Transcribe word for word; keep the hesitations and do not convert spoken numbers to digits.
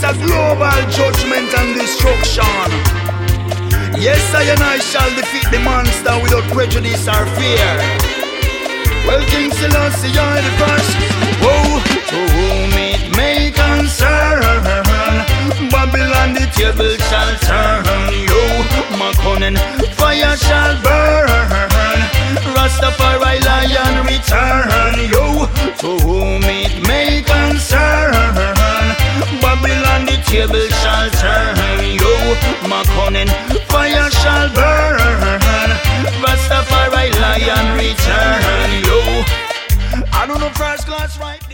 a global judgment and destruction. Yes, I and I shall defeat the monster without prejudice or fear. Well, King Selassie, I the first. Whoa, to whom it may concern, Babylon the table shall turn. Yo, Makonnen, fire shall burn. Rastafari lion return. Yo, to whom it may concern, Babylon the table shall turn. Yo, Makonnen, fire shall burn. Rastafari lion return. Yo, I don't know first class right.